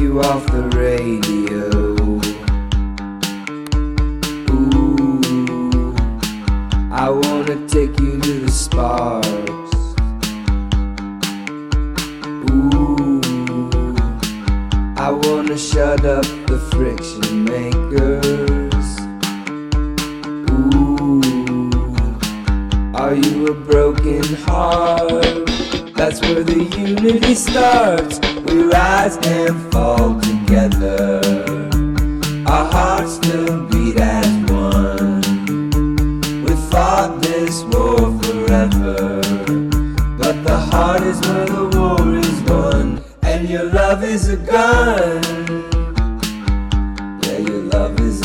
you off the radio. Ooh, I wanna take you to the sparks. Ooh, I wanna shut up the friction makers. Ooh, are you a broken heart? That's where the unity starts. We rise and fall together. Our hearts still beat as one. We fought this war forever, but the heart is where the war is won. And your love is a gun.